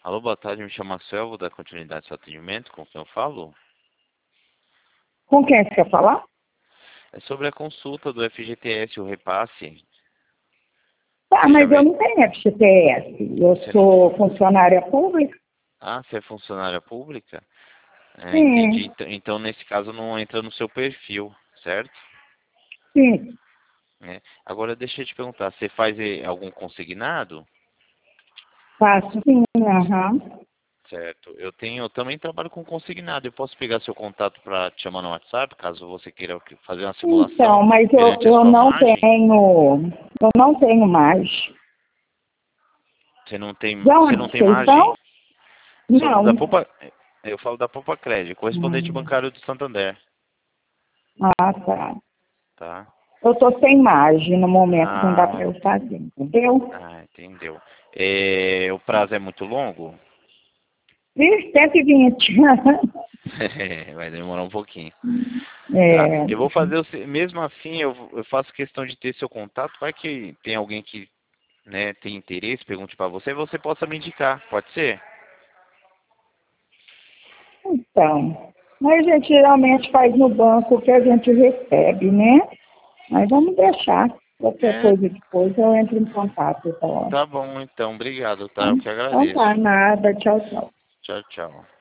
Alô, boa tarde, me chamo Marcel, vou dar continuidade ao seu atendimento, com quem eu falo? Com quem você quer falar? É sobre a consulta do FGTS, o repasse. Tá, Você já mas eu vê... não tenho FGTS. Eu Você não... sou funcionária pública. Ah, você é funcionária pública? É, entendi. Sim, Então, nesse caso, não entra no seu perfil, certo? sim. É. Agora, deixa eu te perguntar, você faz algum consignado? Faço sim, aham. Certo. Eu também trabalho com consignado. Eu posso pegar seu contato para te chamar no WhatsApp, caso você queira fazer uma Então, simulação mas perante a eu sua não margem? tenho, eu não tenho mais. De Você onde não tem vocês margem? são? Somos da Não. Poupa, eu falo da Poupa Crédito, correspondente Hum. bancário do Santander, Ah, tá. tá? Eu tô sem margem no momento, não dá para Ah, eu fazer, entendeu? entendeu. É, o prazo é muito longo? E 120. Vai demorar um pouquinho. Tá, É, eu vou fazer, mesmo assim, eu faço questão de ter seu contato, vai que tem alguém que, né, tem interesse, pergunte para você, você possa me indicar, pode ser? então, mas a gente geralmente faz no banco o que a gente recebe, né? Mas vamos deixar. Qualquer É, coisa depois eu entro em contato. Tá, tá bom então, obrigado, tá? Eu então, que então agradeço. tá, nada. Tchau, tchau. Tchau, tchau.